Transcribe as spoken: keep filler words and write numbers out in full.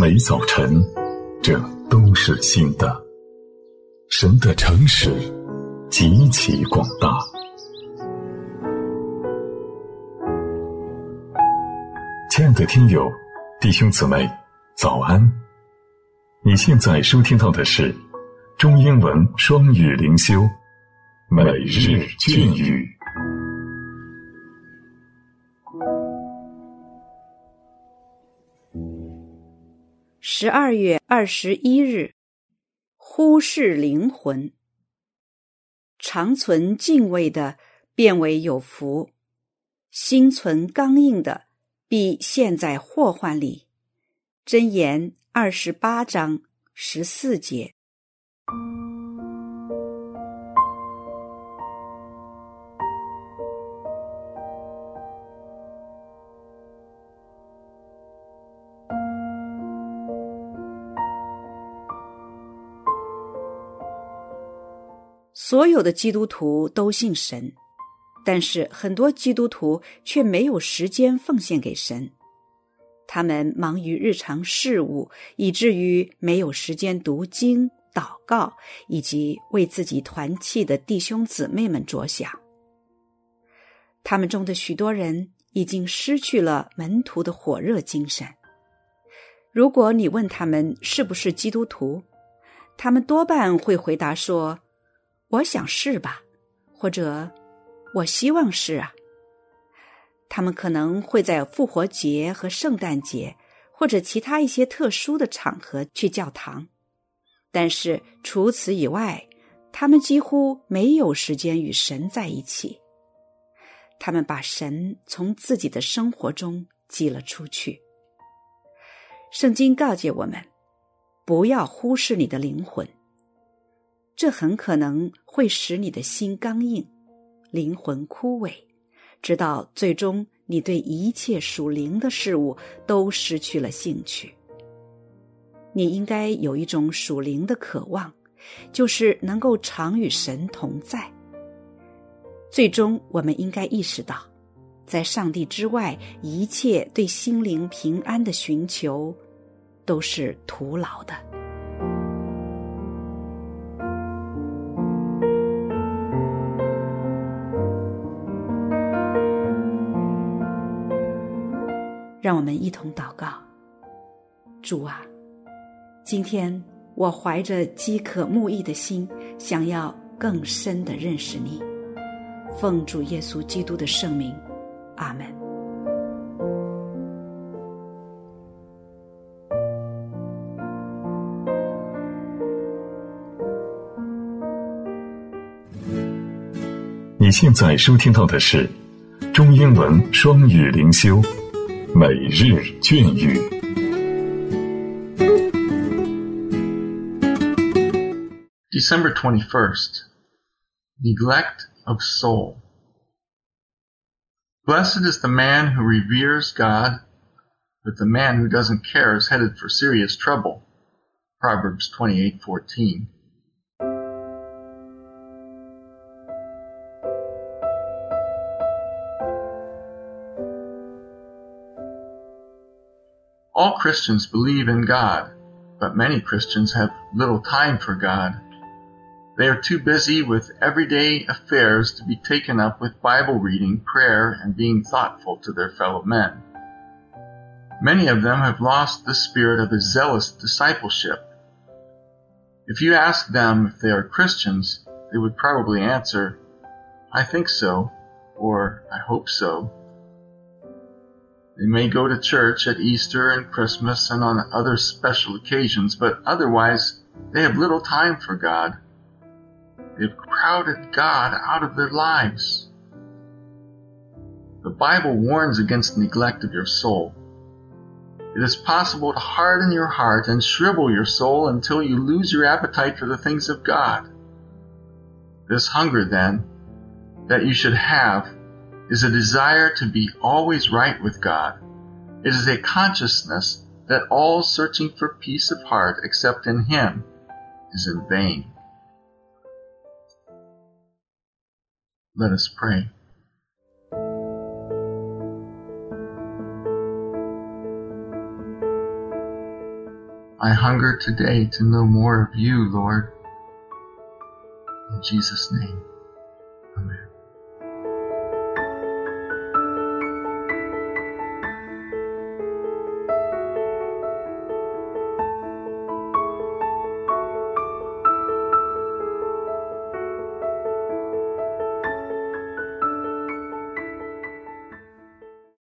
每早晨，这都是新的。神的诚实极其广大。亲爱的听友，弟兄姊妹，早安！你现在收听到的是中英文双语灵修每日俊语。 十二月二十一日，忽视灵魂。常存敬畏的，变为有福；心存刚硬的，必陷在祸患里。箴言二十八章十四节。所有的基督徒都信神，但是很多基督徒却没有时间奉献给神。他们忙于日常事务，以至于没有时间读经、祷告，以及为自己团契的弟兄姊妹们着想。他们中的许多人已经失去了门徒的火热精神。如果你问他们是不是基督徒，他们多半会回答说，我想是吧，或者我希望是啊。他们可能会在复活节和圣诞节或者其他一些特殊的场合去教堂，但是除此以外，他们几乎没有时间与神在一起。他们把神从自己的生活中挤了出去。圣经告诫我们，不要忽视你的灵魂。这很可能会使你的心刚硬，灵魂枯萎，直到最终你对一切属灵的事物都失去了兴趣。你应该有一种属灵的渴望，就是能够常与神同在。最终我们应该意识到，在上帝之外，一切对心灵平安的寻求都是徒劳的。让我们一同祷告。主啊，今天我怀着饥渴慕义的心，想要更深地认识你。奉主耶稣基督的圣名，阿们。 你现在收听到的是中英文双语灵修每日俊语。 December twenty-first, Neglect of Soul. Blessed is the man who reveres God, but the man who doesn't care is headed for serious trouble. Proverbs twenty-eight fourteen. All Christians believe in God, but many Christians have little time for God. They are too busy with everyday affairs to be taken up with Bible reading, prayer, and being thoughtful to their fellow men. Many of them have lost the spirit of a zealous discipleship. If you ask them if they are Christians, they would probably answer, I think so, or I hope so. They may go to church at Easter and Christmas and on other special occasions, but otherwise they have little time for God. They have crowded God out of their lives. The Bible warns against neglect of your soul. It is possible to harden your heart and shrivel your soul until you lose your appetite for the things of God. This hunger, then, that you should have is a desire to be always right with God. It is a consciousness that all searching for peace of heart except in Him is in vain. Let us pray. I hunger today to know more of you, Lord. In Jesus' name, amen.